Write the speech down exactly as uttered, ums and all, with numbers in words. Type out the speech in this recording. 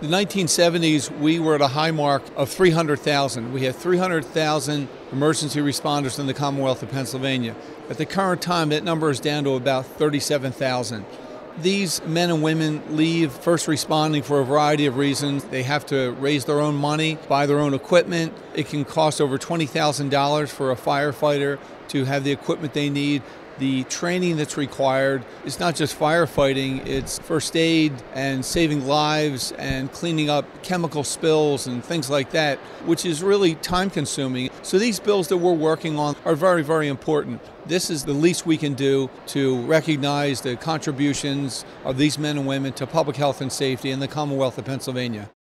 the nineteen seventies, we were at a high mark of three hundred thousand. We had three hundred thousand emergency responders in the Commonwealth of Pennsylvania. At the current time, that number is down to about thirty-seven thousand. These men and women leave first responding for a variety of reasons. They have to raise their own money, buy their own equipment. It can cost over twenty thousand dollars for a firefighter to have the equipment they need. The training that's required is not just firefighting, it's first aid and saving lives and cleaning up chemical spills and things like that, which is really time consuming. So these bills that we're working on are very, very important. This is the least we can do to recognize the contributions of these men and women to public health and safety in the Commonwealth of Pennsylvania.